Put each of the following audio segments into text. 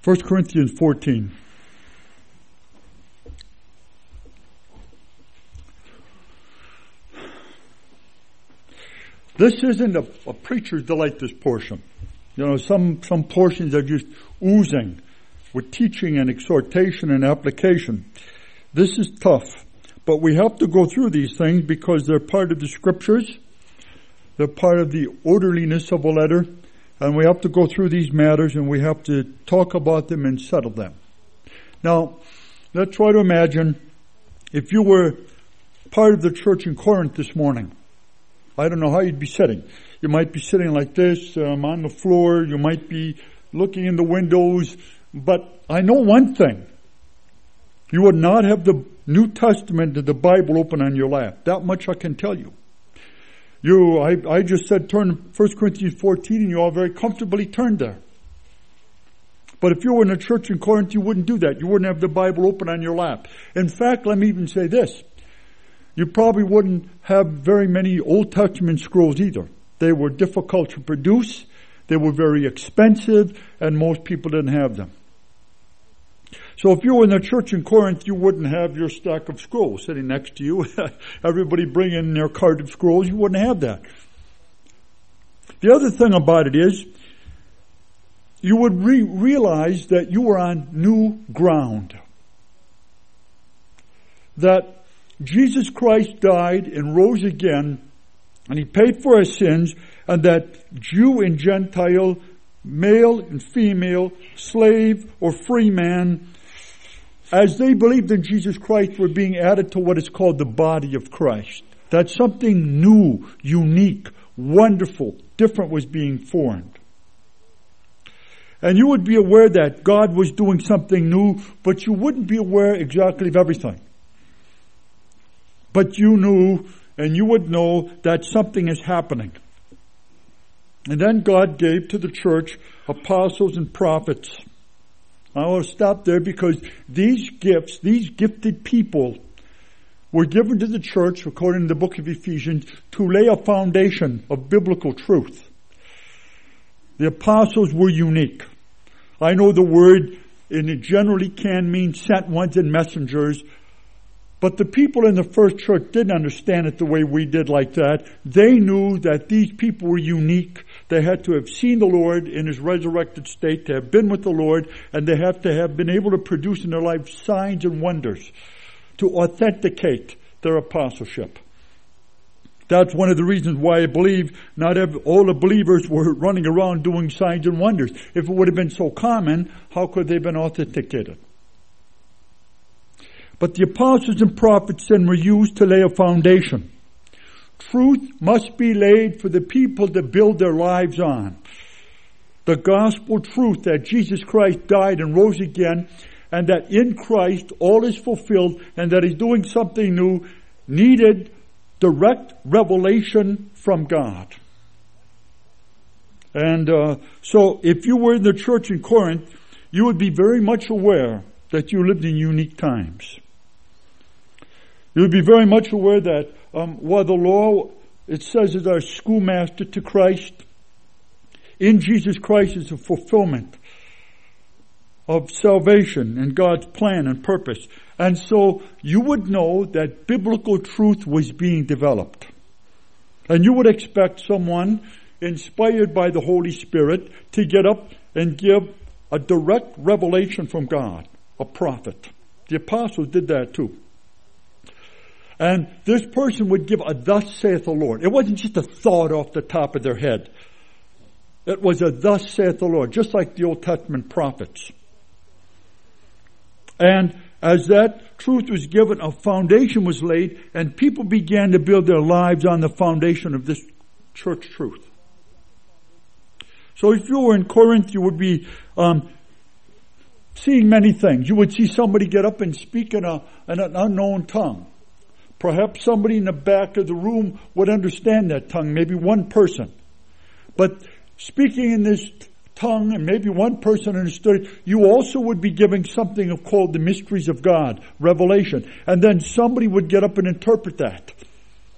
1 Corinthians 14. This isn't a preacher's delight, this portion. You know, some portions are just oozing with teaching and exhortation and application. This is tough, but we have to go through these things because they're part of the scriptures. They're part of the orderliness of a letter, and we have to go through these matters and we have to talk about them and settle them. Now, let's try to imagine if you were part of the church in Corinth this morning. I don't know how you'd be sitting. You might be sitting like this, on the floor. You might be looking in the windows. But I know one thing. You would not have the New Testament and the Bible open on your lap. That much I can tell you. I just said turn to 1 Corinthians 14 and you all very comfortably turned there. But if you were in a church in Corinth, you wouldn't do that. You wouldn't have the Bible open on your lap. In fact, let me even say this. You probably wouldn't have very many Old Testament scrolls either. They were difficult to produce. They were very expensive, and most people didn't have them. So if you were in a church in Corinth, you wouldn't have your stack of scrolls sitting next to you. Everybody bringing their cart of scrolls. You wouldn't have that. The other thing about it is, you would realize that you were on new ground. That Jesus Christ died and rose again, and He paid for our sins, and that Jew and Gentile, male and female, slave or free man, as they believed in Jesus Christ, were being added to what is called the body of Christ. That something new, unique, wonderful, different was being formed. And you would be aware that God was doing something new, but you wouldn't be aware exactly of everything. But you knew, and you would know, that something is happening. And then God gave to the church apostles and prophets. I want to stop there because these gifts, these gifted people, were given to the church, according to the book of Ephesians, to lay a foundation of biblical truth. The apostles were unique. I know the word, and it generally can mean sent ones and messengers, but the people in the first church didn't understand it the way we did like that. They knew that these people were unique. They had to have seen the Lord in His resurrected state, to have been with the Lord, and they have to have been able to produce in their life signs and wonders to authenticate their apostleship. That's one of the reasons why I believe not all the believers were running around doing signs and wonders. If it would have been so common, how could they have been authenticated? But the apostles and prophets then were used to lay a foundation. Truth must be laid for the people to build their lives on. The gospel truth that Jesus Christ died and rose again, and that in Christ all is fulfilled, and that He's doing something new, needed direct revelation from God. And so if you were in the church in Corinth, you would be very much aware that you lived in unique times. You would be very much aware that while the law, it says, is our schoolmaster to Christ, in Jesus Christ is a fulfillment of salvation and God's plan and purpose. And so you would know that biblical truth was being developed. And you would expect someone inspired by the Holy Spirit to get up and give a direct revelation from God, a prophet. The apostles did that too. And this person would give a thus saith the Lord. It wasn't just a thought off the top of their head. It was a thus saith the Lord, just like the Old Testament prophets. And as that truth was given, a foundation was laid, and people began to build their lives on the foundation of this church truth. So if you were in Corinth, you would be seeing many things. You would see somebody get up and speak in an unknown tongue. Perhaps somebody in the back of the room would understand that tongue, maybe one person. But speaking in this tongue, and maybe one person understood it, you also would be giving something called the mysteries of God, revelation. And then somebody would get up and interpret that,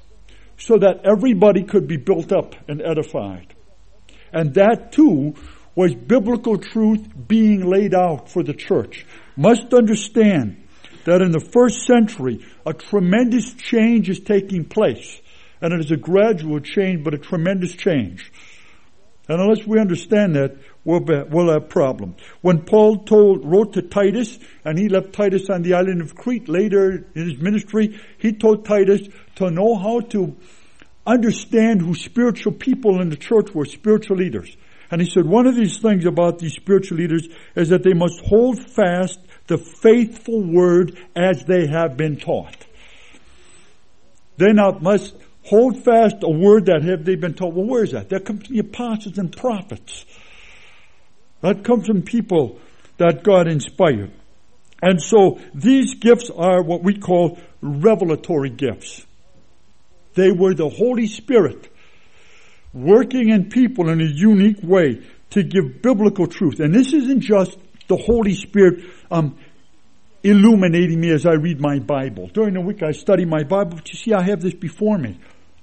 so that everybody could be built up and edified. And that too was biblical truth being laid out for the church. Must understand that in the first century, a tremendous change is taking place. And it is a gradual change, but a tremendous change. And unless we understand that, we'll have problems. When Paul wrote to Titus, and he left Titus on the island of Crete later in his ministry, he told Titus to know how to understand who spiritual people in the church were, spiritual leaders. And he said one of these things about these spiritual leaders is that they must hold fast the faithful word as they have been taught. They must hold fast a word that have they been taught. Well, where is that? That comes from the apostles and prophets. That comes from people that God inspired. And so these gifts are what we call revelatory gifts. They were the Holy Spirit working in people in a unique way to give biblical truth. And this isn't just the Holy Spirit illuminating me as I read my Bible. During the week I study my Bible, but you see I have this before me.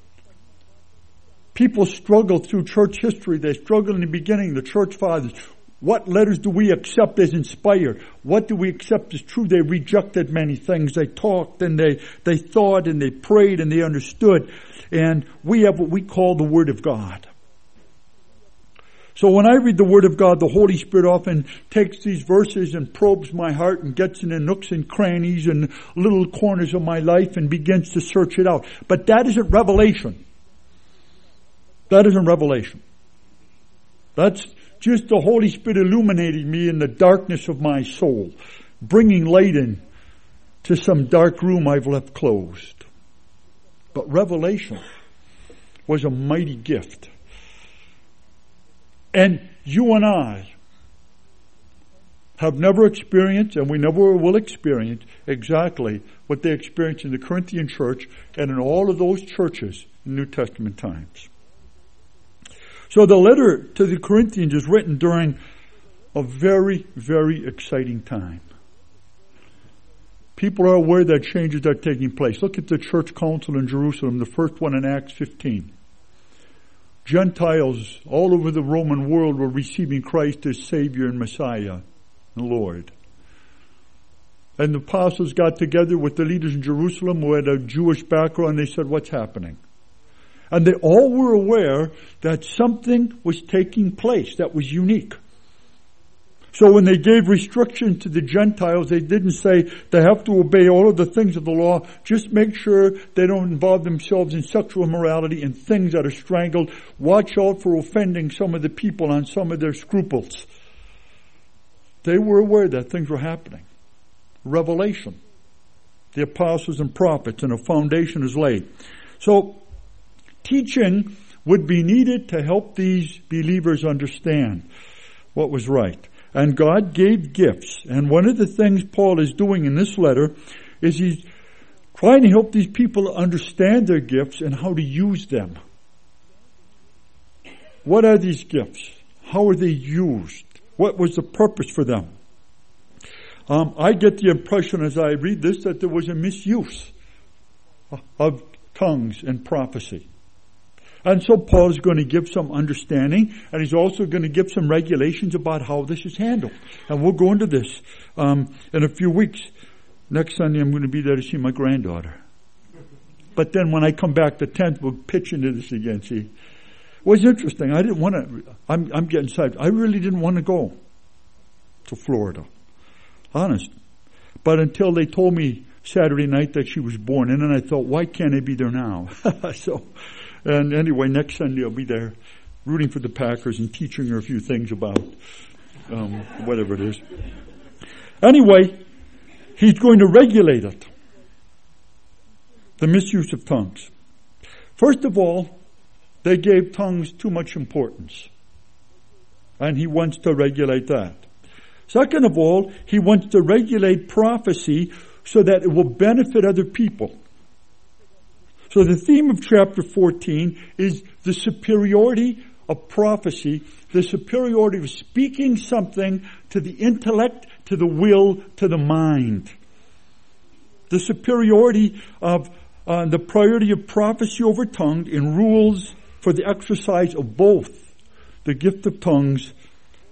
People struggle through church history. They struggle in the beginning, the church fathers. What letters do we accept as inspired? What do we accept as true? They rejected many things. They talked and they thought and they prayed and they understood. And we have what we call the Word of God. So when I read the Word of God, the Holy Spirit often takes these verses and probes my heart and gets in the nooks and crannies and little corners of my life and begins to search it out. But that isn't revelation. That isn't revelation. That's just the Holy Spirit illuminating me in the darkness of my soul, bringing light in to some dark room I've left closed. But revelation was a mighty gift. And you and I have never experienced, and we never will experience, exactly what they experienced in the Corinthian church and in all of those churches in New Testament times. So the letter to the Corinthians is written during a very, very exciting time. People are aware that changes are taking place. Look at the church council in Jerusalem, the first one in Acts 15. Gentiles all over the Roman world were receiving Christ as Savior and Messiah and Lord. And the apostles got together with the leaders in Jerusalem who had a Jewish background. They said, what's happening? And they all were aware that something was taking place that was unique. So when they gave restrictions to the Gentiles, they didn't say they have to obey all of the things of the law. Just make sure they don't involve themselves in sexual immorality and things that are strangled. Watch out for offending some of the people on some of their scruples. They were aware that things were happening. Revelation. The apostles and prophets, and a foundation is laid. So, teaching would be needed to help these believers understand what was right. And God gave gifts. And one of the things Paul is doing in this letter is he's trying to help these people understand their gifts and how to use them. What are these gifts? How are they used? What was the purpose for them? I get the impression as I read this that there was a misuse of tongues and prophecy. And so Paul is going to give some understanding, and he's also going to give some regulations about how this is handled. And we'll go into this in a few weeks. Next Sunday I'm going to be there to see my granddaughter. But then when I come back the 10th, we'll pitch into this again, see. It was interesting. I didn't want to, I'm getting excited. I really didn't want to go to Florida. Honest. But until they told me Saturday night that she was born, and then I thought, why can't I be there now? And anyway, next Sunday I'll be there rooting for the Packers and teaching her a few things about whatever it is. Anyway, he's going to regulate it. The misuse of tongues. First of all, they gave tongues too much importance. And he wants to regulate that. Second of all, he wants to regulate prophecy so that it will benefit other people. So the theme of chapter 14 is the superiority of prophecy, the superiority of speaking something to the intellect, to the will, to the mind. The superiority of the priority of prophecy over tongue in rules for the exercise of both the gift of tongues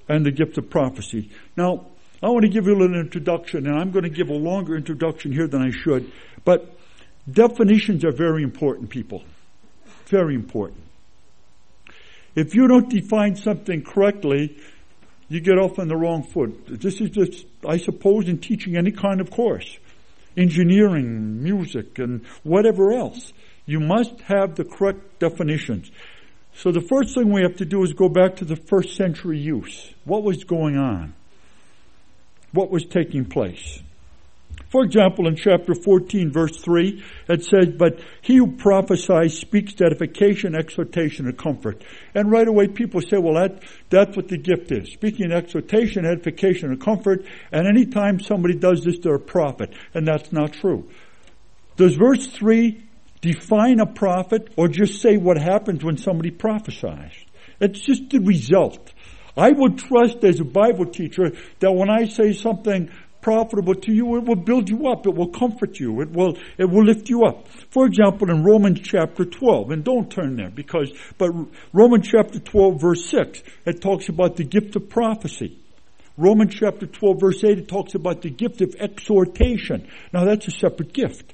and the gift of prophecy. Now, I want to give you a little introduction, and I'm going to give a longer introduction here than I should. But definitions are very important, people. Very important. If you don't define something correctly, you get off on the wrong foot. This is just, I suppose, in teaching any kind of course. Engineering, music, and whatever else. You must have the correct definitions. So the first thing we have to do is go back to the first century use. What was going on? What was taking place? For example, in chapter 14, verse 3, it says, "But he who prophesies speaks to edification, exhortation, and comfort." And right away people say, well, that's what the gift is. Speaking exhortation, edification, and comfort. And anytime somebody does this, they're a prophet. And that's not true. Does verse 3 define a prophet or just say what happens when somebody prophesies? It's just the result. I would trust as a Bible teacher that when I say something profitable to you, it will build you up. It will comfort you. It will lift you up. For example, in Romans chapter 12, and don't turn there but Romans chapter 12 verse 6, it talks about the gift of prophecy. Romans chapter 12 verse 8, it talks about the gift of exhortation. Now that's a separate gift.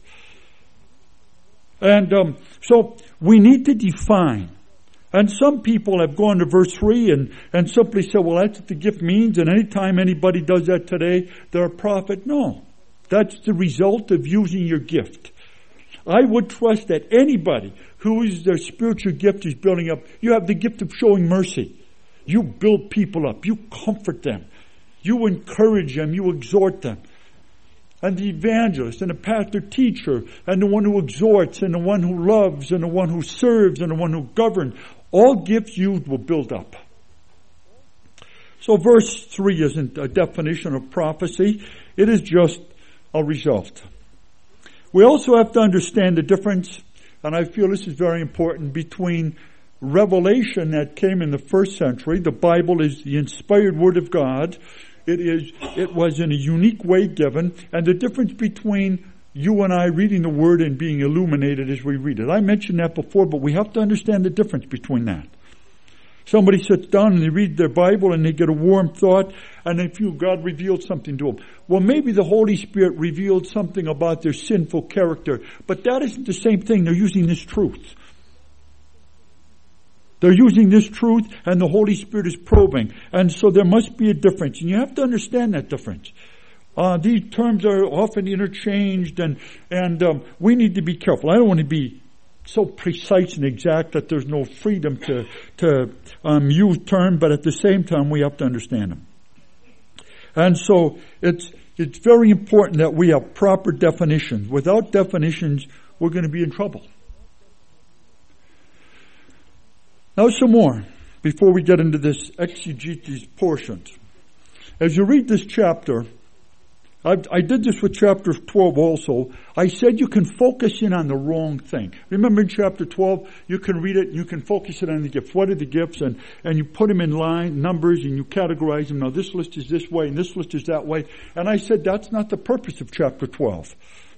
And so we need to define. And some people have gone to verse 3 and simply said, well, that's what the gift means, and anytime anybody does that today, they're a prophet. No. That's the result of using your gift. I would trust that anybody whose their spiritual gift is building up, you have the gift of showing mercy. You build people up. You comfort them. You encourage them. You exhort them. And the evangelist and the pastor teacher and the one who exhorts and the one who loves and the one who serves and the one who governs, all gifts used will build up. So verse 3 isn't a definition of prophecy. It is just a result. We also have to understand the difference, and I feel this is very important, between revelation that came in the first century. The Bible is the inspired Word of God. It was in a unique way given, and the difference between you and I reading the Word and being illuminated as we read it. I mentioned that before, but we have to understand the difference between that. Somebody sits down and they read their Bible and they get a warm thought and they feel God revealed something to them. Well, maybe the Holy Spirit revealed something about their sinful character, but that isn't the same thing. They're using this truth. They're using this truth and the Holy Spirit is probing. And so there must be a difference. And you have to understand that difference. These terms are often interchanged and we need to be careful. I don't want to be so precise and exact that there's no freedom to use terms, but at the same time we have to understand them. And so it's very important that we have proper definitions. Without definitions, we're going to be in trouble. Now some more before we get into this exegesis portions. As you read this chapter, I did this with chapter 12 also. I said you can focus in on the wrong thing. Remember in chapter 12, you can read it and you can focus it on the gifts. What are the gifts? And you put them in line, numbers, and you categorize them. Now this list is this way and this list is that way. And I said that's not the purpose of chapter 12.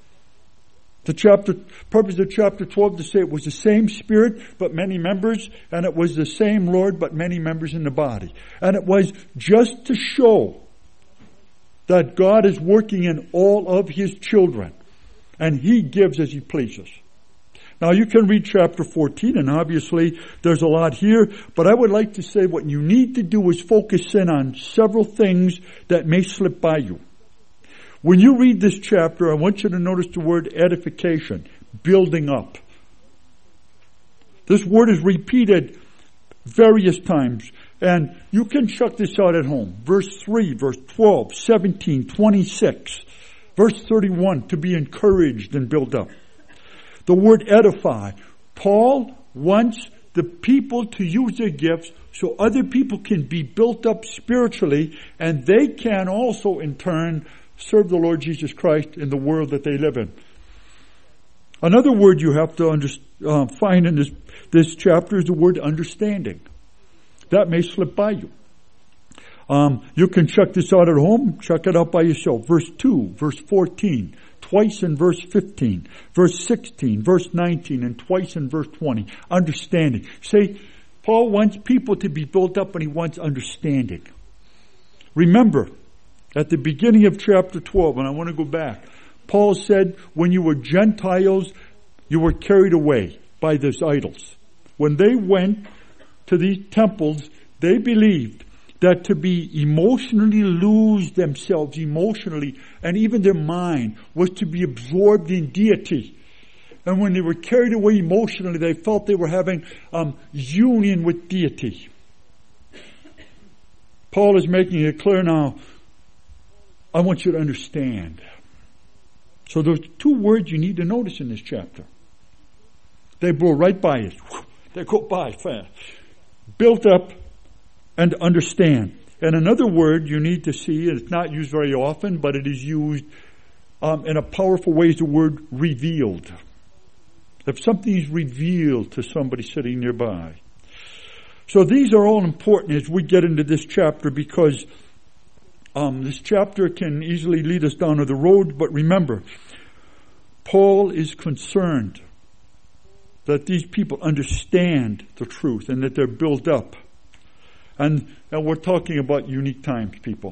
The purpose of chapter 12 to say it was the same Spirit but many members, and it was the same Lord but many members in the body. And it was just to show that God is working in all of His children, and He gives as He pleases. Now you can read chapter 14, and obviously there's a lot here, but I would like to say what you need to do is focus in on several things that may slip by you. When you read this chapter, I want you to notice the word edification, building up. This word is repeated various times, and you can check this out at home. Verse 3, verse 12, 17, 26, verse 31, to be encouraged and built up. The word edify. Paul wants the people to use their gifts so other people can be built up spiritually, and they can also in turn serve the Lord Jesus Christ in the world that they live in. Another word you have to find in this chapter is the word understanding. That may slip by you. You can check this out at home. Check it out by yourself. Verse 2, verse 14, twice in verse 15, verse 16, verse 19, and twice in verse 20. Understanding. Say, Paul wants people to be built up and he wants understanding. Remember, at the beginning of chapter 12, and I want to go back, Paul said, when you were Gentiles, you were carried away by these idols. When they went to these temples, they believed that to be emotionally lose themselves emotionally, and even their mind, was to be absorbed in deity. And when they were carried away emotionally, they felt they were having union with deity. Paul is making it clear now, I want you to understand. So there's two words you need to notice in this chapter. They blow right by it. They go by fast. Built up and understand. And another word you need to see, and it's not used very often, but it is used in a powerful way, is the word revealed. If something is revealed to somebody sitting nearby. So these are all important as we get into this chapter, because this chapter can easily lead us down to the road. But remember, Paul is concerned that these people understand the truth and that they're built up. And we're talking about unique times, people.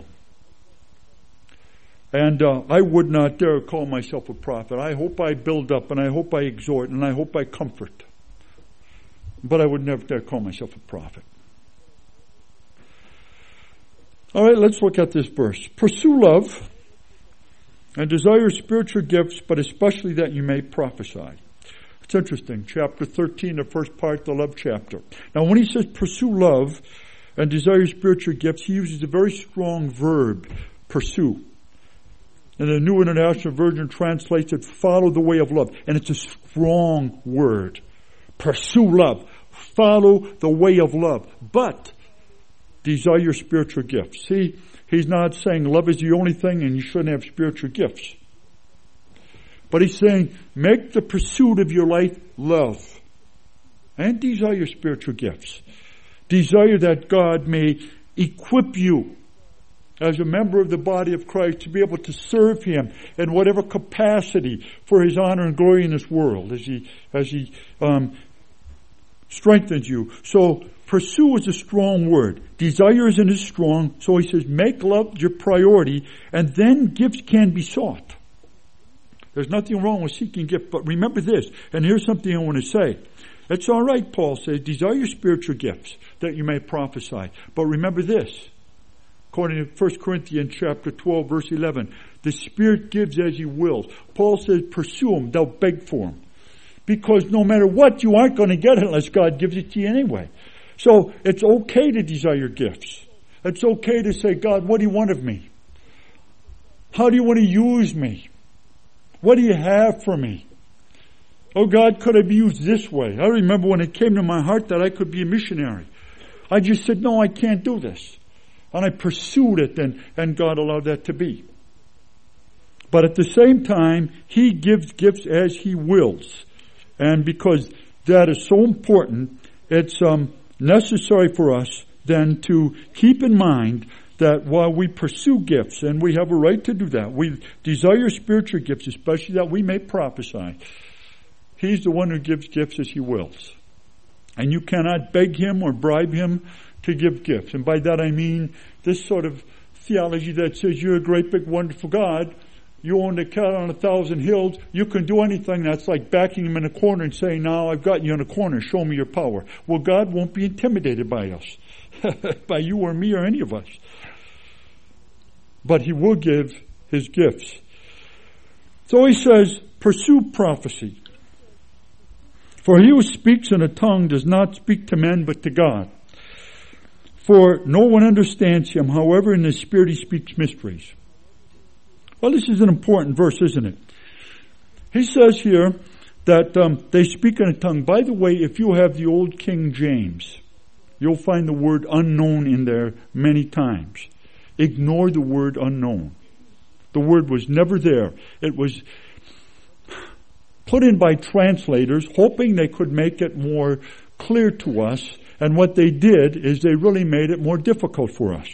And I would not dare call myself a prophet. I hope I build up, and I hope I exhort, and I hope I comfort. But I would never dare call myself a prophet. All right, let's look at this verse. Pursue love and desire spiritual gifts, but especially that you may prophesy. It's interesting. Chapter 13, the first part, the love chapter. Now, when he says pursue love and desire spiritual gifts, he uses a very strong verb, pursue. And the New International Version translates it, follow the way of love. And it's a strong word. Pursue love. Follow the way of love. But desire spiritual gifts. See, he's not saying love is the only thing and you shouldn't have spiritual gifts. But he's saying, make the pursuit of your life love. And desire spiritual gifts. Desire that God may equip you as a member of the body of Christ to be able to serve Him in whatever capacity for His honor and glory in this world as He strengthens you. So pursue is a strong word. Desire isn't as strong. So he says, make love your priority, and then gifts can be sought. There's nothing wrong with seeking gifts, but remember this, and here's something I want to say. It's all right, Paul says, desire spiritual gifts that you may prophesy. But remember this, according to 1 Corinthians chapter 12, verse 11, the Spirit gives as He wills. Paul says, pursue them, they'll beg for them. Because no matter what, you aren't going to get it unless God gives it to you anyway. So it's okay to desire gifts. It's okay to say, God, what do you want of me? How do you want to use me? What do you have for me? Oh God, could I be used this way? I remember when it came to my heart that I could be a missionary. I just said, no, I can't do this. And I pursued it, and God allowed that to be. But at the same time, He gives gifts as He wills. And because that is so important, it's necessary for us then to keep in mind that while we pursue gifts, and we have a right to do that, we desire spiritual gifts, especially that we may prophesy. He's the one who gives gifts as He wills. And you cannot beg Him or bribe Him to give gifts. And by that I mean this sort of theology that says you're a great big wonderful God, you own the cattle on 1,000 hills, you can do anything. That's like backing Him in a corner and saying, now I've got you in a corner, show me your power. Well, God won't be intimidated by us, by you or me or any of us. But He will give His gifts. So he says, pursue prophecy. For he who speaks in a tongue does not speak to men but to God. For no one understands him, however in the Spirit he speaks mysteries. Well, this is an important verse, isn't it? He says here that they speak in a tongue. By the way, if you have the old King James, you'll find the word unknown in there many times. Ignore the word unknown. The word was never there. It was put in by translators, hoping they could make it more clear to us. And what they did is they really made it more difficult for us.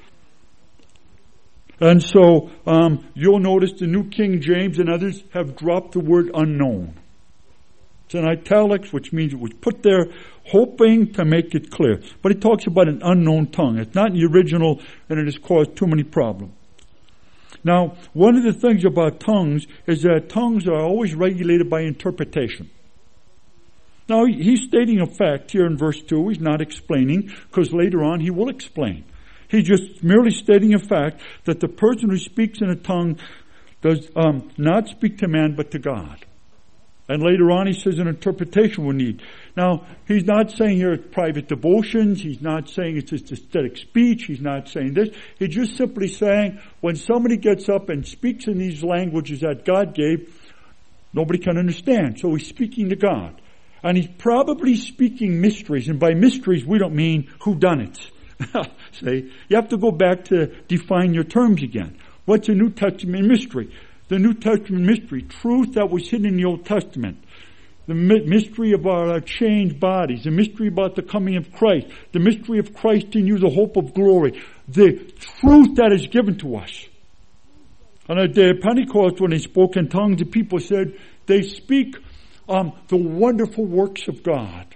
And so you'll notice the New King James and others have dropped the word unknown. It's in italics, which means it was put there hoping to make it clear. But it talks about an unknown tongue. It's not in the original, and it has caused too many problems. Now, one of the things about tongues is that tongues are always regulated by interpretation. Now, he's stating a fact here in verse 2. He's not explaining, because later on he will explain. He's just merely stating a fact that the person who speaks in a tongue does not speak to man but to God. And later on he says an interpretation will need. Now, he's not saying here it's private devotions. He's not saying it's just aesthetic speech. He's not saying this. He's just simply saying when somebody gets up and speaks in these languages that God gave, nobody can understand. So he's speaking to God. And he's probably speaking mysteries. And by mysteries, we don't mean whodunits. See, you have to go back to define your terms again. What's a New Testament mystery? The New Testament mystery, truth that was hidden in the Old Testament. The mystery of our changed bodies. The mystery about the coming of Christ. The mystery of Christ in you, the hope of glory. The truth that is given to us. On the day of Pentecost, when they spoke in tongues, the people said they speak the wonderful works of God.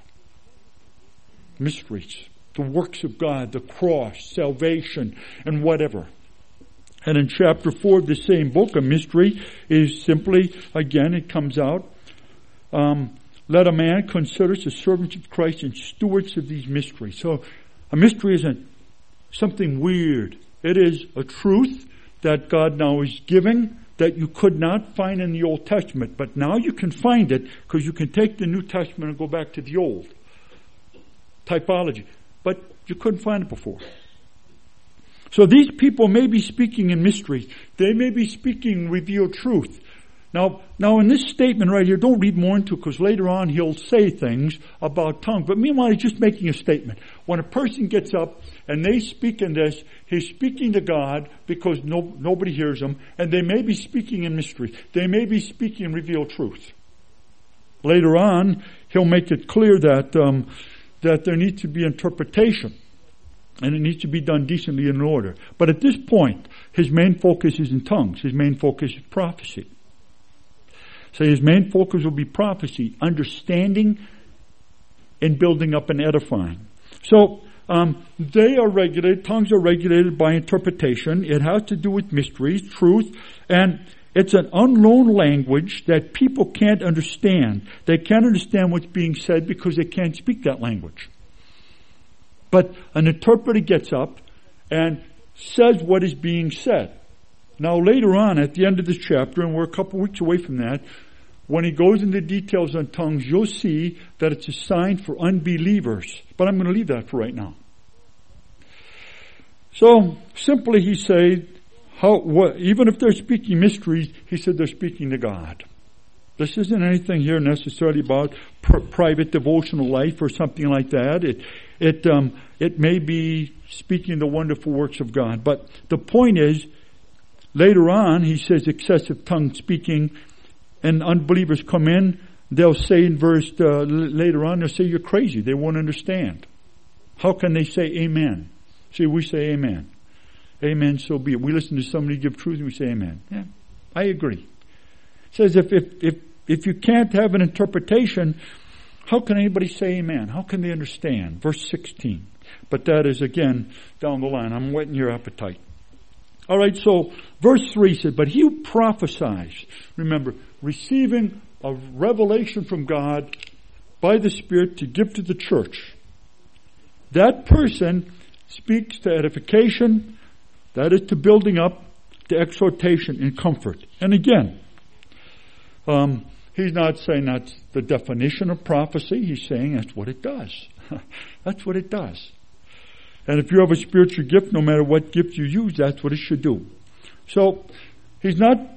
Mysteries. The works of God, the cross, salvation, and whatever. And in chapter 4 of the same book, a mystery is simply, again, it comes out, let a man consider the servants of Christ and stewards of these mysteries. So a mystery isn't something weird. It is a truth that God now is giving that you could not find in the Old Testament. But now you can find it because you can take the New Testament and go back to the Old. Typology. But you couldn't find it before. So these people may be speaking in mysteries. They may be speaking revealed truth. Now in this statement right here, don't read more into it because later on he'll say things about tongues. But meanwhile, he's just making a statement. When a person gets up and they speak in this, he's speaking to God because nobody hears him. And they may be speaking in mystery. They may be speaking in revealed truth. Later on, he'll make it clear that there needs to be interpretation. And it needs to be done decently and in order. But at this point, his main focus is in tongues. His main focus is prophecy. So his main focus will be prophecy, understanding, and building up and edifying. So they are regulated, tongues are regulated by interpretation. It has to do with mysteries, truth, and it's an unknown language that people can't understand. They can't understand what's being said because they can't speak that language. But an interpreter gets up and says what is being said. Now later on at the end of this chapter, and we're a couple weeks away from that, when he goes into details on tongues, you'll see that it's a sign for unbelievers. But I'm going to leave that for right now. So simply he said, even if they're speaking mysteries, he said they're speaking to God. This isn't anything here necessarily about private devotional life or something like that. It may be speaking the wonderful works of God. But the point is, later on, he says excessive tongue speaking, and unbelievers come in. They'll say in verse later on, they'll say you're crazy. They won't understand. How can they say amen? See, we say amen. Amen, so be it. We listen to somebody give truth and we say amen. Yeah, I agree. It says if you can't have an interpretation, how can anybody say amen? How can they understand? Verse 16. But that is again down the line. I'm whetting your appetite. All right, so verse 3 said, but he who prophesies, remember, receiving a revelation from God by the Spirit to give to the church. That person speaks to edification, that is to building up, to exhortation and comfort. And again, he's not saying that's the definition of prophecy. He's saying that's what it does. That's what it does. And if you have a spiritual gift, no matter what gift you use, that's what it should do. So he's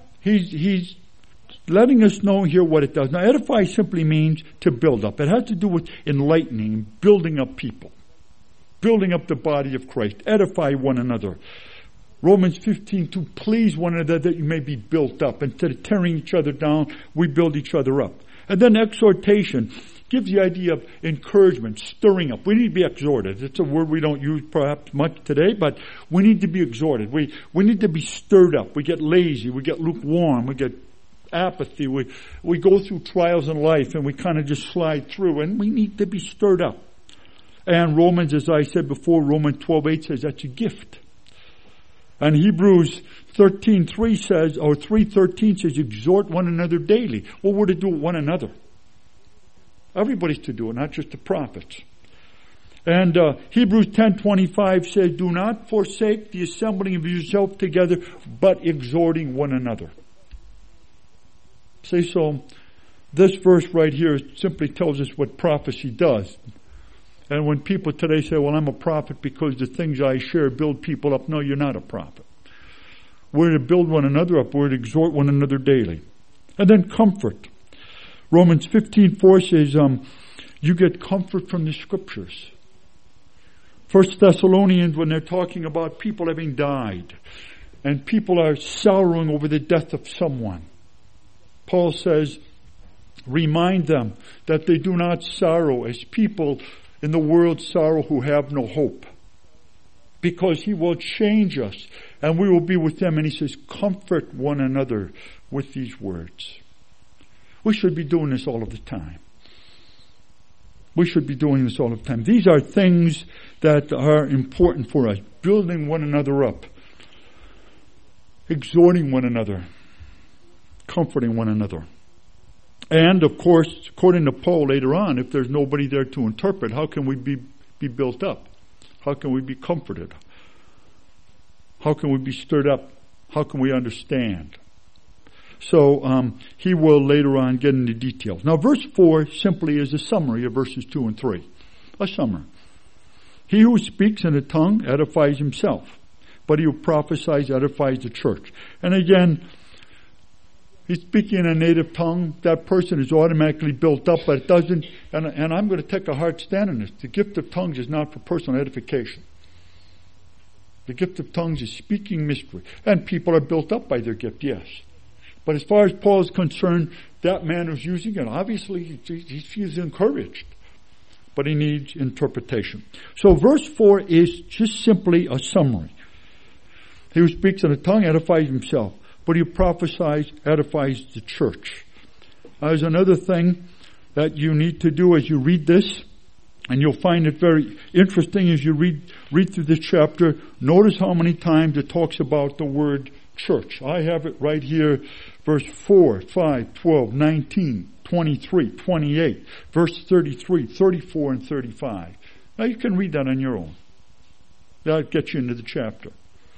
letting us know here what it does. Now, edify simply means to build up. It has to do with enlightening, building up people, building up the body of Christ, edify one another. Romans 15:2, please one another that you may be built up. Instead of tearing each other down, we build each other up. And then exhortation gives the idea of encouragement, stirring up. We need to be exhorted. It's a word we don't use perhaps much today, but we need to be exhorted. We need to be stirred up. We get lazy. We get lukewarm. We get apathy. We go through trials in life and we kind of just slide through, and we need to be stirred up. And Romans, as I said before, Romans 12:8 says that's a gift. And Hebrews 13:3 says, or 3:13 says, exhort one another daily. Well, we're to do it one another. Everybody's to do it, not just the prophets. And Hebrews 10:25 says, do not forsake the assembling of yourself together, but exhorting one another. See, so this verse right here simply tells us what prophecy does. And when people today say, well, I'm a prophet because the things I share build people up. No, you're not a prophet. We're to build one another up. We're to exhort one another daily. And then comfort. Romans 15:4 says, you get comfort from the scriptures. 1 Thessalonians, when they're talking about people having died, and people are sorrowing over the death of someone, Paul says, remind them that they do not sorrow as people in the world sorrow who have no hope. Because he will change us and we will be with them. And he says, comfort one another with these words. We should be doing this all of the time. We should be doing this all of the time. These are things that are important for us. Building one another up. Exhorting one another. Comforting one another. And, of course, according to Paul later on, if there's nobody there to interpret, how can we be built up? How can we be comforted? How can we be stirred up? How can we understand? So he will later on get into details. Now, verse 4 simply is a summary of verses 2 and 3. A summary. He who speaks in a tongue edifies himself, but he who prophesies edifies the church. And again, he's speaking in a native tongue. That person is automatically built up, but it doesn't. And I'm going to take a hard stand on this. The gift of tongues is not for personal edification. The gift of tongues is speaking mystery. And people are built up by their gift, yes. But as far as Paul is concerned, that man who's using it, obviously he feels encouraged. But he needs interpretation. So verse 4 is just simply a summary. He who speaks in a tongue edifies himself, but he who prophesies edifies the church. There's another thing that you need to do as you read this, and you'll find it very interesting as you read through this chapter. Notice how many times it talks about the word church. I have it right here, verse 4, 5, 12, 19, 23, 28, verse 33, 34, and 35. Now you can read that on your own. That'll get you into the chapter.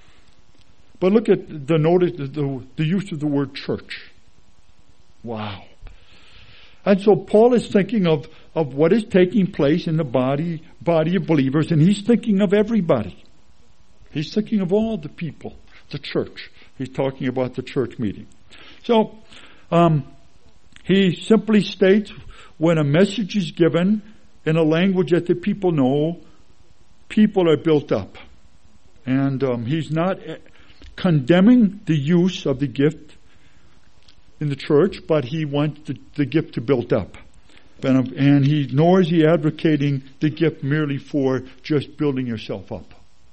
But look at the notice, the use of the word church. Wow. And so Paul is thinking of what is taking place in the body of believers, and he's thinking of everybody. He's thinking of all the people, the church. He's talking about the church meeting. So, he simply states when a message is given in a language that the people know, people are built up. And he's not condemning the use of the gift in the church, but he wants the gift to build up. And nor is he advocating the gift merely for just building yourself up.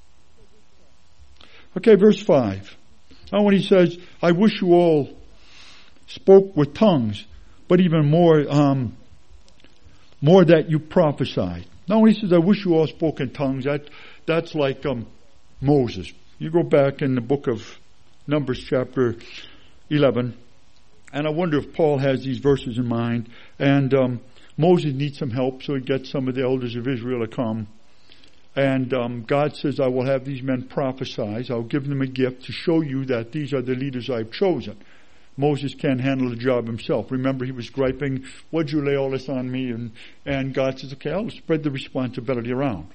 Okay, verse 5. Now when he says, I wish you all spoke with tongues, but even more that you prophesied. Now when he says, I wish you all spoke in tongues, that's like Moses. You go back in the book of Numbers chapter 11, and I wonder if Paul has these verses in mind. And Moses needs some help, so he gets some of the elders of Israel to come. And God says, I will have these men prophesy. I'll give them a gift to show you that these are the leaders I've chosen. Moses can't handle the job himself. Remember, he was griping, why'd you lay all this on me? And God says, okay, I'll spread the responsibility around.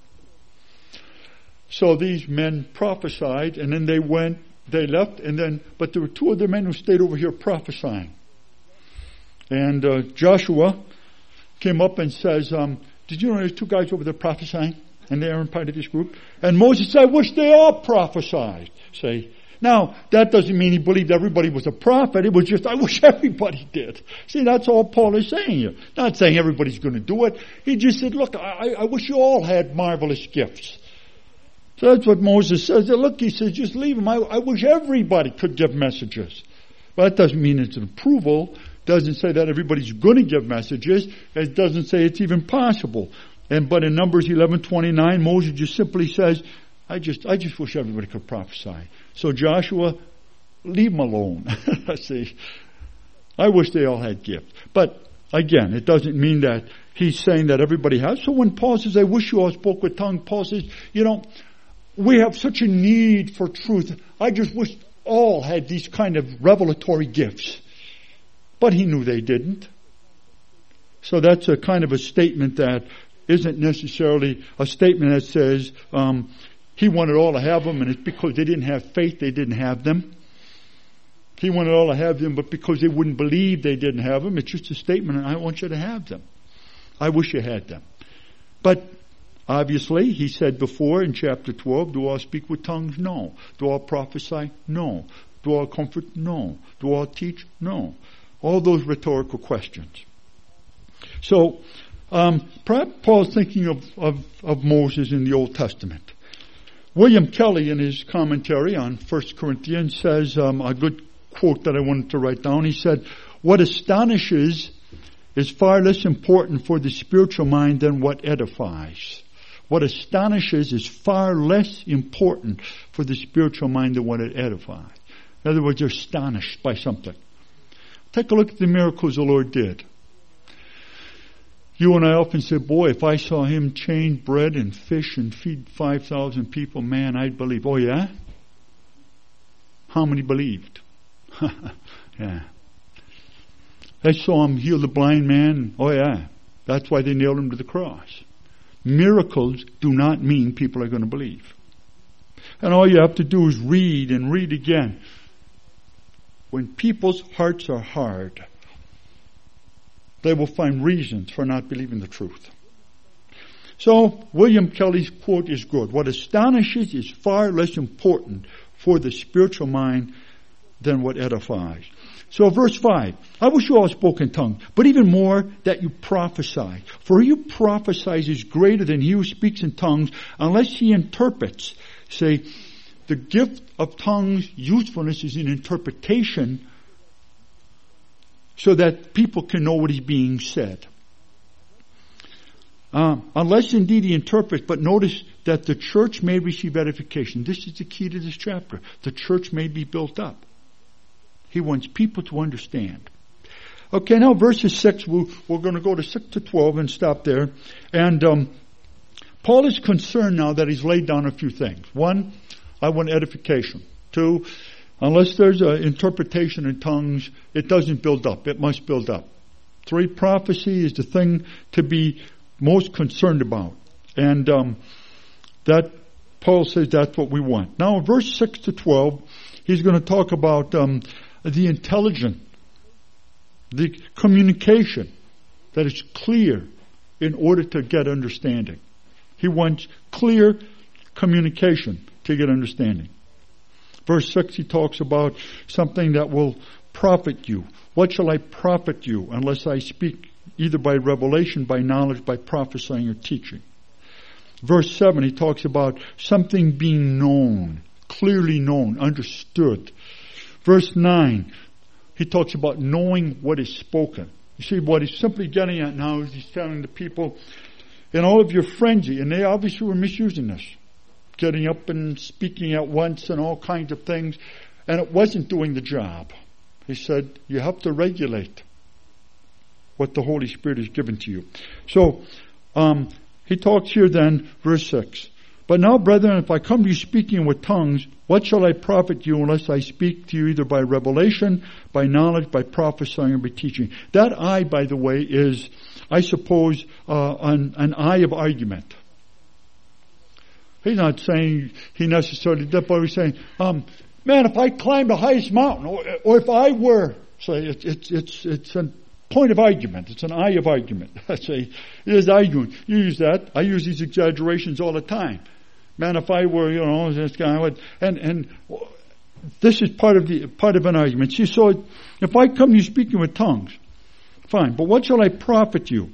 So these men prophesied, and then they left, but there were two other men who stayed over here prophesying. And Joshua came up and says, did you know there's two guys over there prophesying? And they aren't part of this group. And Moses said, I wish they all prophesied. See? Now, that doesn't mean he believed everybody was a prophet. It was just, I wish everybody did. See, that's all Paul is saying here. Not saying everybody's going to do it. He just said, look, I wish you all had marvelous gifts. So that's what Moses says. Look, he says, just leave them. I wish everybody could give messages. Well, that doesn't mean it's an approval. Doesn't say that everybody's going to give messages. It doesn't say it's even possible. But in Numbers 11:29, Moses just simply says, I just wish everybody could prophesy. So Joshua, leave them alone. See, I wish they all had gifts. But again, it doesn't mean that he's saying that everybody has. So when Paul says, I wish you all spoke with tongues, Paul says, we have such a need for truth. I just wish all had these kind of revelatory gifts. But he knew they didn't. So that's a kind of a statement that isn't necessarily a statement that says he wanted all to have them, and it's because they didn't have faith they didn't have them. He wanted all to have them, but because they wouldn't believe they didn't have them. It's just a statement, and I want you to have them. I wish you had them. But obviously, he said before in chapter 12, do all speak with tongues? No. Do all prophesy? No. Do all comfort? No. Do all teach? No. All those rhetorical questions. So, perhaps Paul's thinking of Moses in the Old Testament. William Kelly, in his commentary on 1 Corinthians, says a good quote that I wanted to write down. He said, what astonishes is far less important for the spiritual mind than what edifies. What astonishes is far less important for the spiritual mind than what it edifies. In other words, you're astonished by something. Take a look at the miracles the Lord did. You and I often say, boy, if I saw him change bread and fish and feed 5,000 people, man, I'd believe. Oh, yeah? How many believed? Yeah. I saw him heal the blind man. Oh, yeah. That's why they nailed him to the cross. Miracles do not mean people are going to believe. And all you have to do is read and read again. When people's hearts are hard, they will find reasons for not believing the truth. So, William Kelly's quote is good. What astonishes is far less important for the spiritual mind than what edifies. So verse 5, I wish you all spoke in tongues, but even more that you prophesy. For he who prophesies is greater than he who speaks in tongues unless he interprets. Say, the gift of tongues' usefulness is in interpretation so that people can know what is being said. Unless indeed he interprets, but notice that the church may receive edification. This is the key to this chapter. The church may be built up. He wants people to understand. Okay, now verses 6, we're going to go to 6 to 12 and stop there. And Paul is concerned now that he's laid down a few things. 1, I want edification. 2, unless there's an interpretation in tongues, it doesn't build up. It must build up. 3, prophecy is the thing to be most concerned about. And that Paul says that's what we want. Now, in verse 6 to 12, he's going to talk about the intelligent, the communication that is clear in order to get understanding. He wants clear communication to get understanding. Verse 6, he talks about something that will profit you. What shall I profit you unless I speak either by revelation, by knowledge, by prophesying or teaching? Verse 7, he talks about something being known, clearly known, understood. Verse 9, he talks about knowing what is spoken. You see, what he's simply getting at now is he's telling the people, in all of your frenzy, and they obviously were misusing this, getting up and speaking at once and all kinds of things, and it wasn't doing the job. He said, you have to regulate what the Holy Spirit has given to you. So, he talks here then, verse 6. But now, brethren, if I come to you speaking with tongues, what shall I profit you unless I speak to you either by revelation, by knowledge, by prophesying, or by teaching? That I, by the way, is, I suppose, an eye of argument. He's not saying he necessarily did, but he's saying, man, if I climb the highest mountain, or if I were, say, it's a point of argument. It's an eye of argument. I say, it is arguing. You use that. I use these exaggerations all the time. Man, if I were, this guy would, and this is part of an argument. See, so if I come to you speaking with tongues, fine. But what shall I profit you?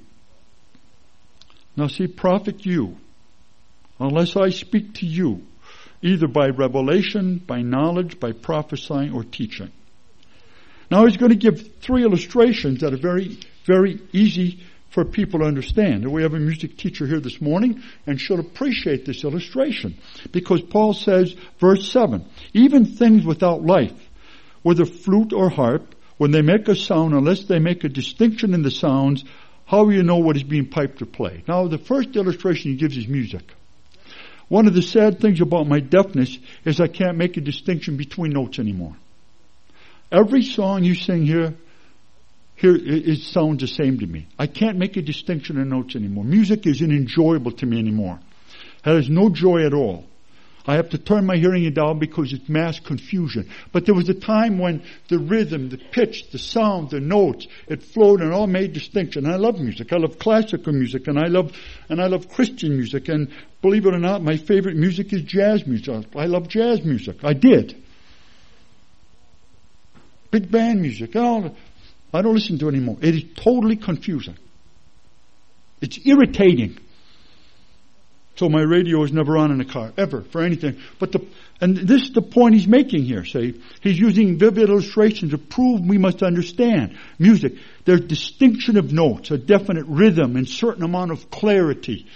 Now see, profit you, unless I speak to you, either by revelation, by knowledge, by prophesying, or teaching. Now he's going to give 3 illustrations that are very, very easy for people to understand. And we have a music teacher here this morning, and she'll appreciate this illustration. Because Paul says, verse 7, even things without life, whether flute or harp, when they make a sound, unless they make a distinction in the sounds, how will you know what is being piped or played? Now the first illustration he gives is music. One of the sad things about my deafness is I can't make a distinction between notes anymore. Every song you sing here it sounds the same to me. I can't make a distinction in notes anymore. Music isn't enjoyable to me anymore. It has no joy at all. I have to turn my hearing aid down because it's mass confusion. But there was a time when the rhythm, the pitch, the sound, the notes, it flowed and all made distinction. I love music. I love classical music and I love Christian music. And believe it or not, my favorite music is jazz music. I love jazz music. I did. Big band music. I don't listen to it anymore. It is totally confusing. It's irritating. So my radio is never on in the car, ever, for anything. And this is the point he's making here, see. He's using vivid illustrations to prove we must understand music. There's distinction of notes, a definite rhythm, and certain amount of clarity.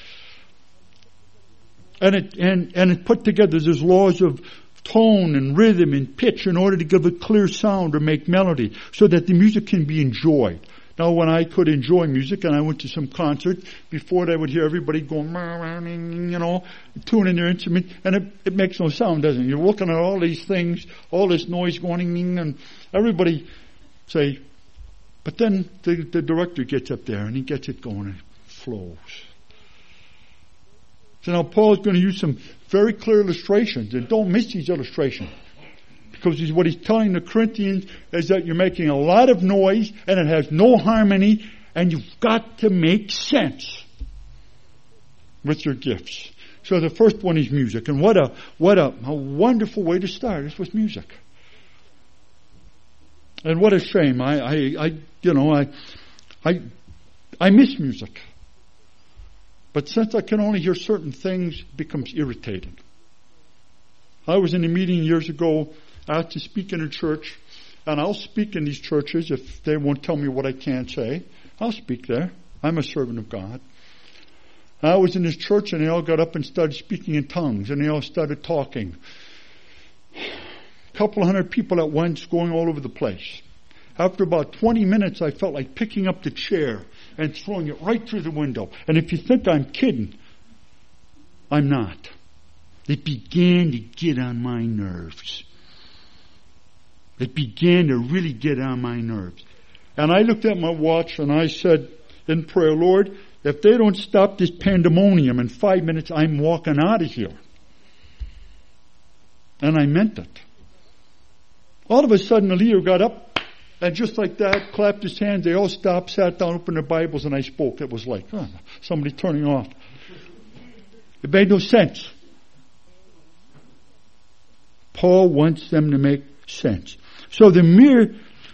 And it put together, there's laws of tone and rhythm and pitch in order to give a clear sound or make melody so that the music can be enjoyed. Now, when I could enjoy music and I went to some concert, before that I would hear everybody going, tuning their instrument, and it makes no sound, doesn't it? You're looking at all these things, all this noise going, and everybody say, but then the director gets up there and he gets it going and it flows. So now Paul's going to use some very clear illustrations, and don't miss these illustrations. Because what he's telling the Corinthians is that you're making a lot of noise, and it has no harmony, and you've got to make sense with your gifts. So the first one is music, and what a wonderful way to start is with music. And what a shame. I miss music. But since I can only hear certain things, it becomes irritating. I was in a meeting years ago, asked to speak in a church, and I'll speak in these churches if they won't tell me what I can't say. I'll speak there. I'm a servant of God. I was in this church and they all got up and started speaking in tongues, and they all started talking. A couple 100 people at once going all over the place. After about 20 minutes, I felt like picking up the chair and throwing it right through the window. And if you think I'm kidding, I'm not. It began to get on my nerves. It began to really get on my nerves. And I looked at my watch and I said in prayer, Lord, if they don't stop this pandemonium in 5 minutes, I'm walking out of here. And I meant it. All of a sudden, the leader got up, and just like that, clapped his hands. They all stopped, sat down, opened their Bibles, and I spoke. It was like, somebody turning off. It made no sense. Paul wants them to make sense. So the mere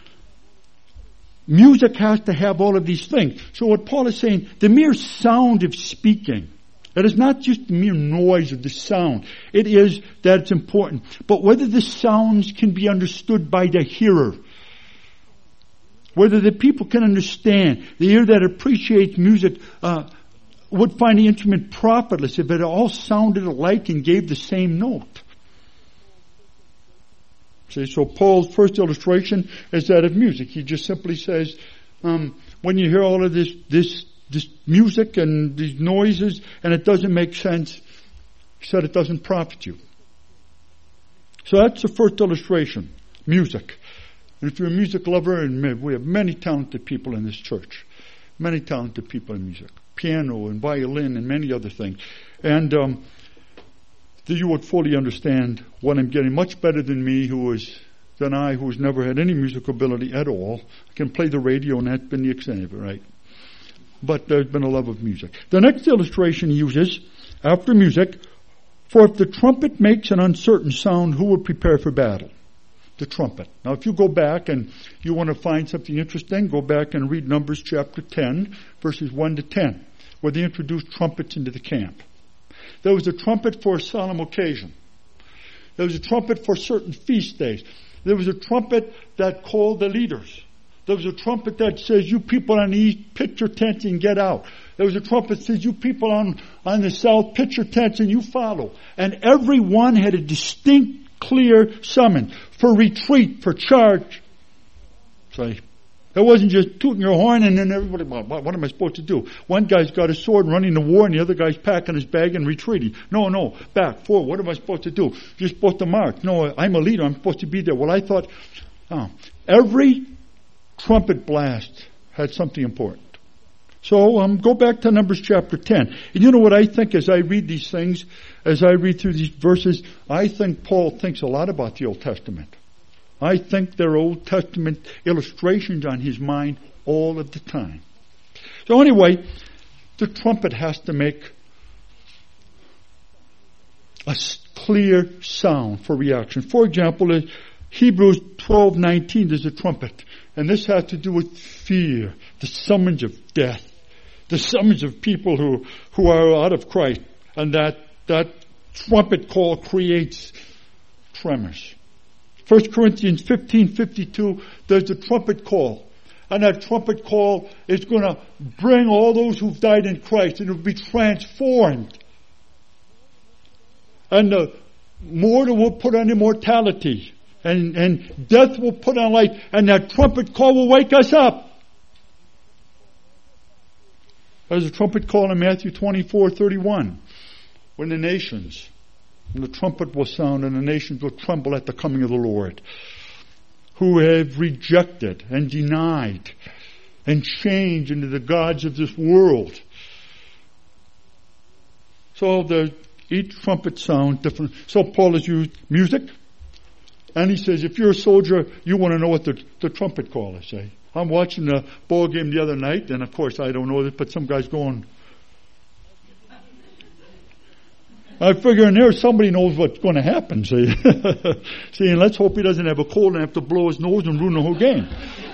music has to have all of these things. So what Paul is saying, the mere sound of speaking, it is not just the mere noise of the sound. It is that it's important. But whether the sounds can be understood by the hearer, whether the people can understand, the ear that appreciates music would find the instrument profitless if it all sounded alike and gave the same note. See, so Paul's first illustration is that of music. He just simply says, when you hear all of this music and these noises and it doesn't make sense, he said it doesn't profit you. So that's the first illustration, music. And if you're a music lover, and we have many talented people in this church, many talented people in music, piano and violin and many other things, and that you would fully understand what I'm getting. Much better than me, who's never had any musical ability at all. I can play the radio, and that's been the extent of it, right? But there's been a love of music. The next illustration he uses, after music, for if the trumpet makes an uncertain sound, who would prepare for battle? The trumpet. Now, if you go back and you want to find something interesting, go back and read Numbers chapter 10, verses 1 to 10, where they introduced trumpets into the camp. There was a trumpet for a solemn occasion. There was a trumpet for certain feast days. There was a trumpet that called the leaders. There was a trumpet that says, you people on the east, pitch your tents and get out. There was a trumpet that says, you people on the south, pitch your tents and you follow. And every one had a distinct, clear summons for retreat, for charge. Sorry. It wasn't just tooting your horn and then everybody, well, what am I supposed to do? One guy's got a sword running to war and the other guy's packing his bag and retreating. No, back, forward. What am I supposed to do? You're supposed to march. No, I'm a leader. I'm supposed to be there. Well, I thought, every trumpet blast had something important. So go back to Numbers chapter 10. And you know what I think as I read these things, as I read through these verses, I think Paul thinks a lot about the Old Testament. I think there are Old Testament illustrations on his mind all of the time. So anyway, the trumpet has to make a clear sound for reaction. For example, in Hebrews 12:19, there's a trumpet. And this has to do with fear, the summons of death, the summons of people who are out of Christ. And that trumpet call creates tremors. 1 Corinthians 15:52, there's a trumpet call. And that trumpet call is going to bring all those who've died in Christ and will be transformed. And the mortal will put on immortality. And death will put on life. And that trumpet call will wake us up. There's a trumpet call in Matthew 24:31. When the nations... and the trumpet will sound and the nations will tremble at the coming of the Lord, who have rejected and denied and changed into the gods of this world. So each trumpet sounds different. So Paul has used music. And he says, if you're a soldier, you want to know what the trumpet call is. Say, I'm watching the ball game the other night, and of course I don't know this, but some guy's going... I figure in there somebody knows what's going to happen, see. See, and let's hope he doesn't have a cold and have to blow his nose and ruin the whole game.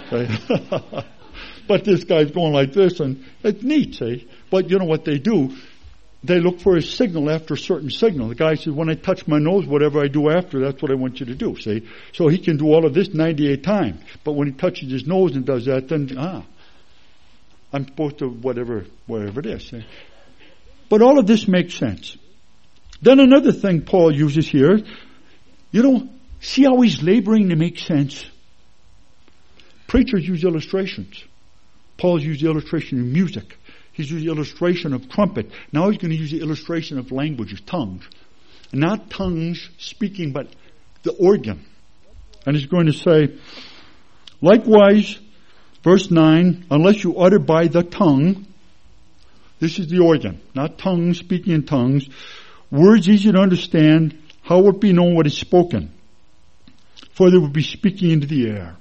But this guy's going like this, and it's neat, see. But you know what they do? They look for a signal after a certain signal. The guy says, when I touch my nose, whatever I do after, that's what I want you to do, see. So he can do all of this 98 times. But when he touches his nose and does that, then, I'm supposed to whatever it is, see. But all of this makes sense. Then another thing Paul uses here, see how he's laboring to make sense? Preachers use illustrations. Paul's used the illustration of music. He's used the illustration of trumpet. Now he's going to use the illustration of languages, tongues. And not tongues speaking, but the organ. And he's going to say, likewise, verse 9, unless you utter by the tongue, this is the organ, not tongues, speaking in tongues, words easy to understand, how would it be known what is spoken? For they would be speaking into the air.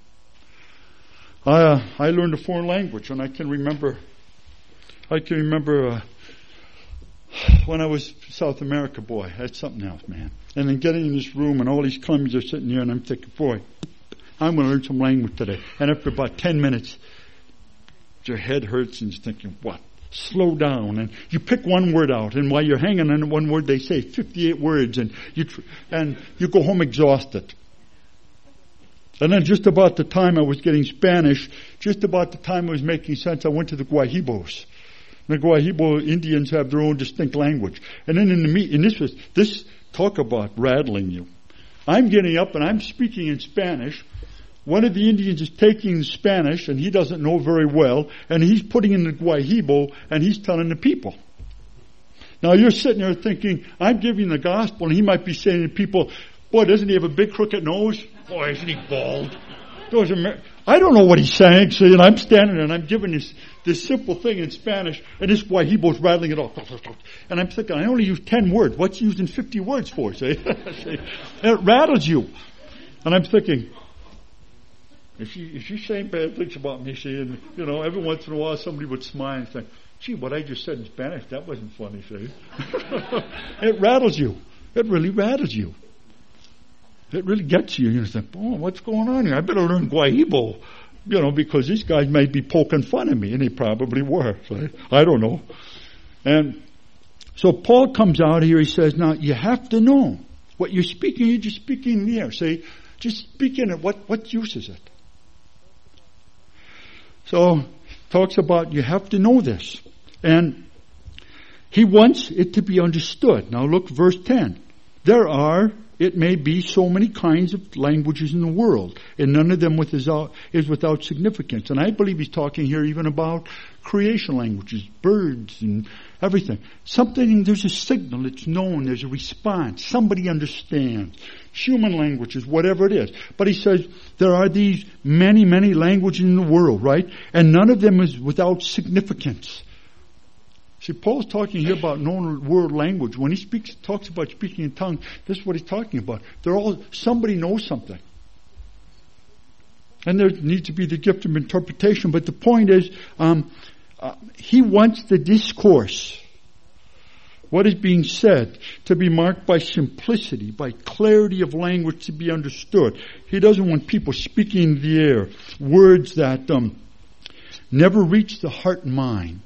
I learned a foreign language, and I can remember when I was South America, boy, that's something else, man. And then getting in this room, and all these commies are sitting there, and I'm thinking, boy, I'm going to learn some language today. And after about 10 minutes, your head hurts, and you're thinking, what? Slow down, and you pick one word out, and while you're hanging on one word, they say 58 words, and you go home exhausted. And then just about the time I was getting Spanish, just about the time it was making sense, I went to the Guajibos. The Guajibo Indians have their own distinct language. And then this talk about rattling you. I'm getting up and I'm speaking in Spanish. One of the Indians is taking Spanish, and he doesn't know very well, and he's putting in the Guajibo, and he's telling the people. Now you're sitting there thinking, I'm giving the gospel, and he might be saying to people, boy, doesn't he have a big crooked nose? Boy, isn't he bald? I don't know what he's saying, see, and I'm standing there, and I'm giving this simple thing in Spanish, and this Guajibo's rattling it off. And I'm thinking, I only used 10 words. What's he using 50 words for, see? And it rattles you. And I'm thinking, if she's saying bad things about me, see, and, every once in a while somebody would smile and think, gee, what I just said in Spanish, that wasn't funny, see. It rattles you. It really rattles you. It really gets you. You think, oh, what's going on here? I better learn Guajibo, because these guys might be poking fun at me, and they probably were. So I don't know. And so Paul comes out here, he says, now you have to know what you're speaking in the air. See, Just speak in it. What use is it? So, talks about you have to know this. And he wants it to be understood. Now look, verse 10. There are, it may be, so many kinds of languages in the world, and none of them is without significance. And I believe he's talking here even about creation languages, birds and everything. There's a signal, it's known, there's a response. Somebody understands. Human languages, whatever it is. But he says there are these many, many languages in the world, right? And none of them is without significance. See, Paul's talking here about known world language. When he talks about speaking in tongues, this is what he's talking about. Somebody knows something. And there needs to be the gift of interpretation. But the point is, he wants the discourse, what is being said, to be marked by simplicity, by clarity of language to be understood. He doesn't want people speaking in the air, words that never reach the heart and mind.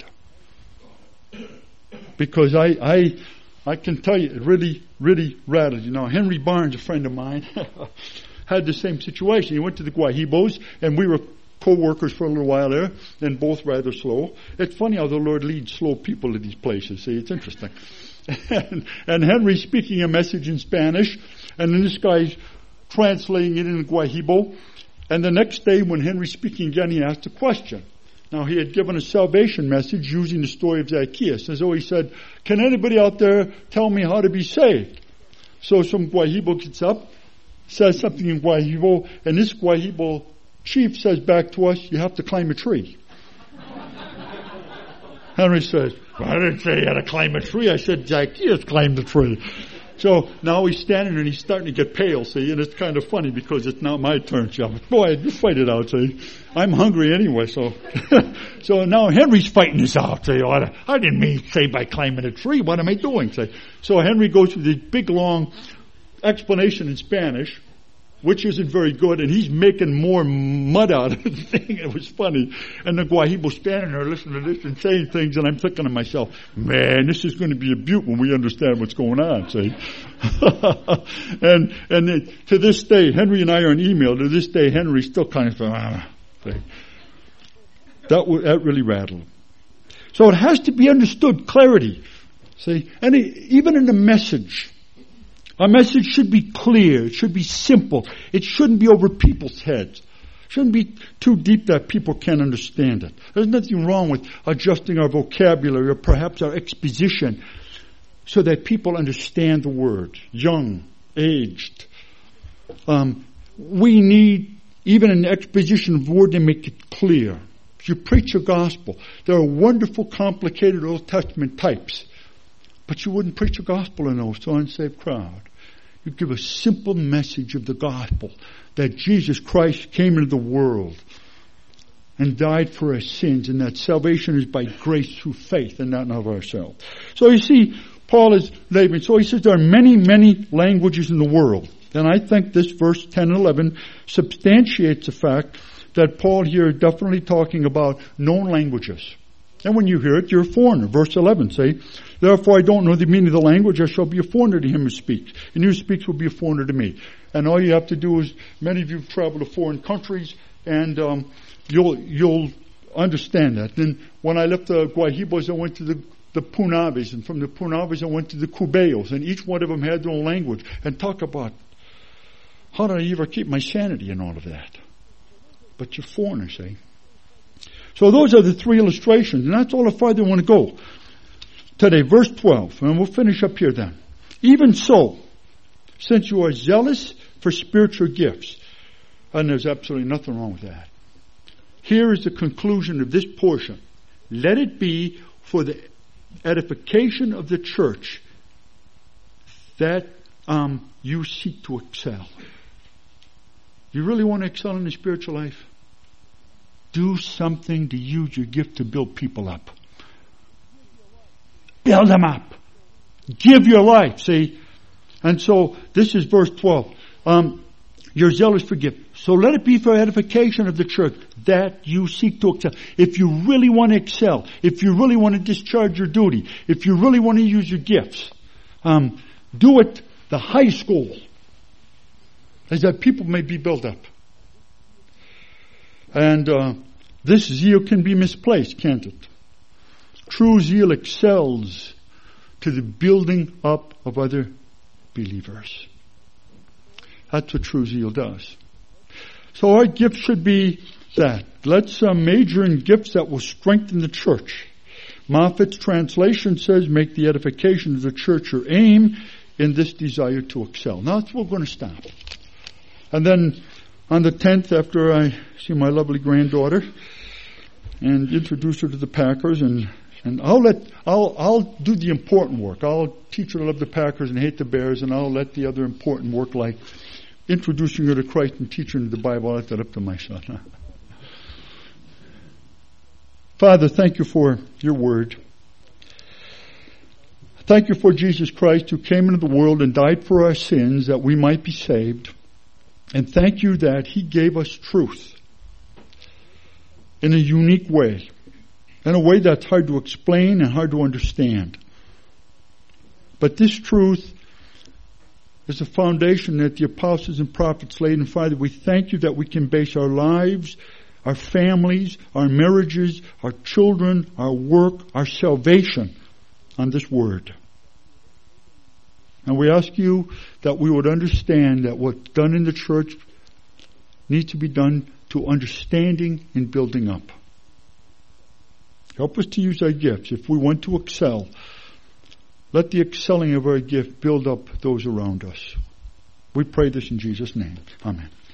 Because I can tell you, it really, really rattled. Henry Barnes, a friend of mine, had the same situation. He went to the Guajibos, and we were co-workers for a little while there, and both rather slow. It's funny how the Lord leads slow people to these places. See, it's interesting. And Henry's speaking a message in Spanish, and then this guy's translating it in Guajibo. And the next day, when Henry's speaking again, he asked a question. Now, he had given a salvation message using the story of Zacchaeus. And so he said, can anybody out there tell me how to be saved? So some Guajibo gets up, says something in Guajibo, and this Guajibo chief says back to us, you have to climb a tree. Henry says, I didn't say you had to climb a tree. I said Zacchaeus climbed the tree. So now he's standing and he's starting to get pale, see, and it's kind of funny because it's not my turn, see. Boy, you fight it out, see. I'm hungry anyway, so. So now Henry's fighting this out, see. I didn't mean to say by climbing a tree. What am I doing, see? So Henry goes through this big, long explanation in Spanish, which isn't very good, and he's making more mud out of the thing. It was funny. And the Guajibo standing there listening to this and saying things, and I'm thinking to myself, man, this is going to be a beaut when we understand what's going on, see? and to this day, Henry and I are in email. To this day, Henry's still kind of see? That really rattled him. So it has to be understood, clarity. See? And even in the message, our message should be clear. It should be simple. It shouldn't be over people's heads. It shouldn't be too deep that people can't understand it. There's nothing wrong with adjusting our vocabulary or perhaps our exposition so that people understand the words. Young, aged. We need, even an exposition of word, to make it clear. If you preach a gospel, there are wonderful, complicated Old Testament types. But you wouldn't preach a gospel in those to an unsaved crowd. You give a simple message of the gospel that Jesus Christ came into the world and died for our sins, and that salvation is by grace through faith and not of ourselves. So you see, Paul is labeling. So he says there are many, many languages in the world. And I think this verse 10 and 11 substantiates the fact that Paul here is definitely talking about known languages. And when you hear it, you're a foreigner. Verse 11, say, therefore I don't know the meaning of the language. I shall be a foreigner to him who speaks. And he who speaks will be a foreigner to me. And all you have to do is, many of you have traveled to foreign countries, and you'll understand that. Then when I left the Guajibos, I went to the Punaves. And from the Punaves, I went to the Cubayos. And each one of them had their own language. And talk about, how did I ever keep my sanity in all of that? But you're foreigners, eh? So those are the three illustrations, and that's all the farther I want to go today. Verse 12, and we'll finish up here then. Even so, since you are zealous for spiritual gifts, and there's absolutely nothing wrong with that. Here is the conclusion of this portion. Let it be for the edification of the church that you seek to excel. You really want to excel in the spiritual life? Do something to use your gift to build people up. Build them up. Give your life, see? And so, this is verse 12. You're zealous for gift. So let it be for edification of the church that you seek to excel. If you really want to excel, if you really want to discharge your duty, if you really want to use your gifts, do it the high school. is that people may be built up. And this zeal can be misplaced, can't it? True zeal excels to the building up of other believers. That's what true zeal does. So our gift should be that. Let's major in gifts that will strengthen the church. Moffat's translation says, make the edification of the church your aim in this desire to excel. Now that's where we're going to stop. And then on the 10th, after I see my lovely granddaughter and introduce her to the Packers, and I'll do the important work. I'll teach her to love the Packers and hate the Bears, and I'll let the other important work, like introducing her to Christ and teaching her the Bible, I'll let that up to my son. Father, thank you for your word. Thank you for Jesus Christ, who came into the world and died for our sins that we might be saved. And thank you that he gave us truth in a unique way, in a way that's hard to explain and hard to understand. But this truth is the foundation that the apostles and prophets laid. And Father, we thank you that we can base our lives, our families, our marriages, our children, our work, our salvation on this word. And we ask you that we would understand that what's done in the church needs to be done to understanding and building up. Help us to use our gifts. If we want to excel, let the excelling of our gift build up those around us. We pray this in Jesus' name. Amen.